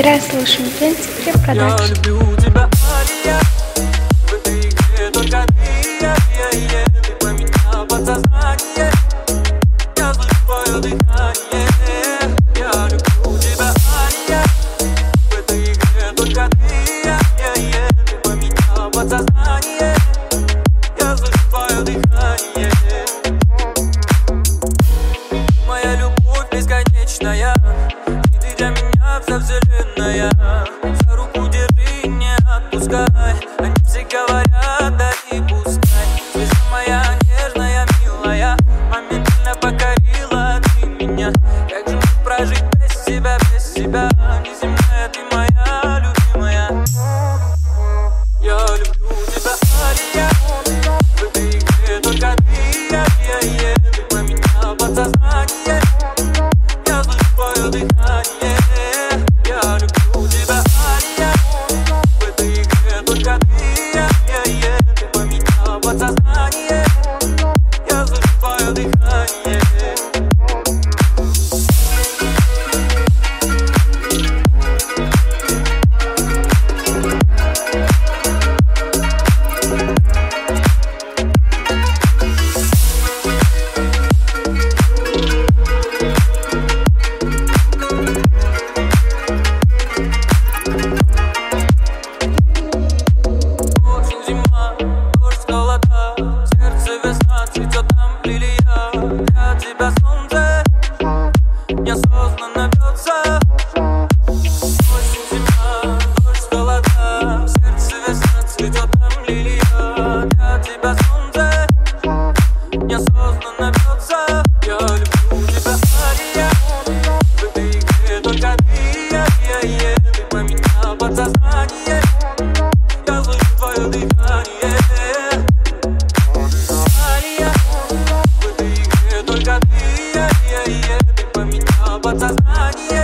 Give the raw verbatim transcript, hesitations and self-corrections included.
Ирасл Шумкенцев продакшн. Я люблю тебя, Ария, в этой игре только ты, я, я, я, ты про меня подсознание, я слышу твое дыхание. Я люблю тебя, Ария, в этой игре только ты, я, я, я, ты про меня подсознание, я слышу твое дыхание. Моя любовь бесконечная, и ты для меня вся вселенная. За руку держи, не отпускай, они все говорят, да и пускай. Ты самая нежная, милая, моментально покорила ты меня. Как же мне прожить без тебя, без тебя? Неземная ты моя любимая. Я люблю тебя, Ария, в этой игре только ты, я, я, я, ты про меня подсознание, я слышу твое дыхание. Я люблю тебя, Ария, в этой игре только ты, я, я, я, ты про меня подсознание, я слышу твое дыхание. Неосознанно бьется осень, зима, дождь, холода. В сердце весна, цветет там лилия. Для тебя солнце неосознанно бьется. Я люблю тебя, Ария, в этой игре только ты, я, я, я, ты про меня подсознание, я слышу твое дыхание. Ария, в этой игре только ты, я, я, я, ты про меня подсознание.